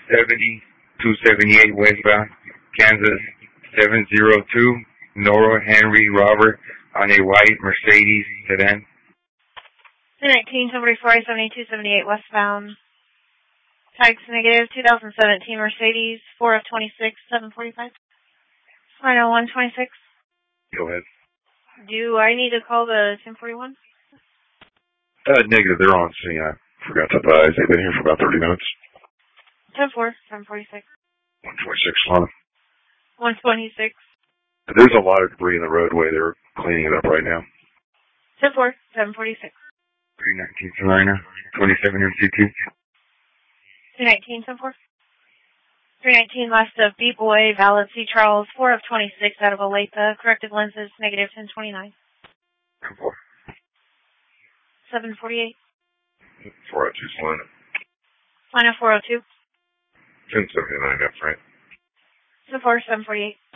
278 westbound, Kansas 702, Nora Henry Robert on a white Mercedes sedan. 219, 744, 7278 westbound. Tags negative, 2017 Mercedes, 4 of 26, 745. Final 126. Go ahead. Do I need to call the 1041? Negative, they're on scene. I forgot to advise. They've been here for about 30 minutes. 10-4, 746. 126 on. 126. There's a lot of debris in the roadway. They're cleaning it up right now. 10-4, 746. 319 Salina, 27 MCT. 319, 10-4. 319 last of B-Boy, valid C. Charles, 4 of 26 out of Olathe. Corrected lenses, negative 1029. 10-4. 748. 402 Salina. Final 402. 1079 F, right? 10-4, 748.